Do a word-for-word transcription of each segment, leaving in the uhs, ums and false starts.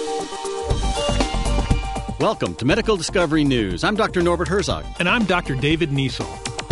Welcome to Medical Discovery News. I'm Doctor Norbert Herzog. And I'm Doctor David Niesel.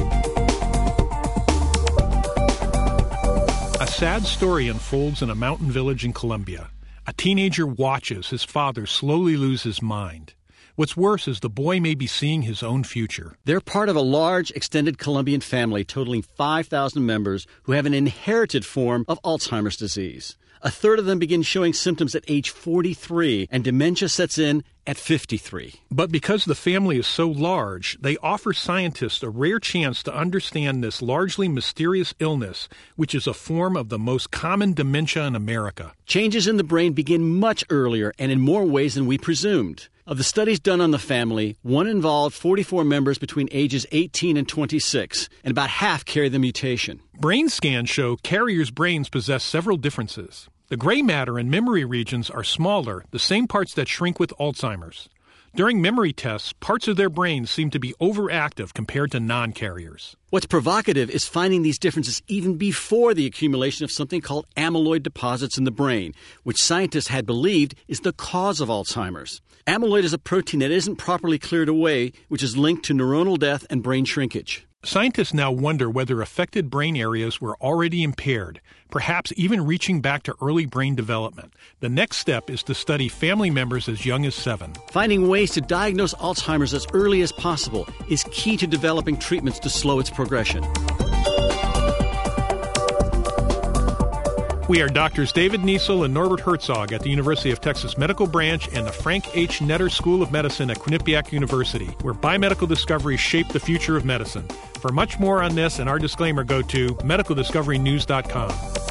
A sad story unfolds in a mountain village in Colombia. A teenager watches his father slowly lose his mind. What's worse is the boy may be seeing his own future. They're part of a large, extended Colombian family totaling five thousand members who have an inherited form of Alzheimer's disease. A third of them begin showing symptoms at age forty-three, and dementia sets in at fifty-three. But because the family is so large, they offer scientists a rare chance to understand this largely mysterious illness, which is a form of the most common dementia in America. Changes in the brain begin much earlier and in more ways than we presumed. Of the studies done on the family, one involved forty-four members between ages eighteen and twenty-six, and about half carry the mutation. Brain scans show carriers' brains possess several differences. The gray matter and memory regions are smaller, the same parts that shrink with Alzheimer's. During memory tests, parts of their brains seem to be overactive compared to non-carriers. What's provocative is finding these differences even before the accumulation of something called amyloid deposits in the brain, which scientists had believed is the cause of Alzheimer's. Amyloid is a protein that isn't properly cleared away, which is linked to neuronal death and brain shrinkage. Scientists now wonder whether affected brain areas were already impaired, perhaps even reaching back to early brain development. The next step is to study family members as young as seven. Finding ways to diagnose Alzheimer's as early as possible is key to developing treatments to slow its progression. We are Doctors David Niesel and Norbert Herzog at the University of Texas Medical Branch and the Frank H. Netter School of Medicine at Quinnipiac University, where biomedical discoveries shape the future of medicine. For much more on this and our disclaimer, go to medical discovery news dot com.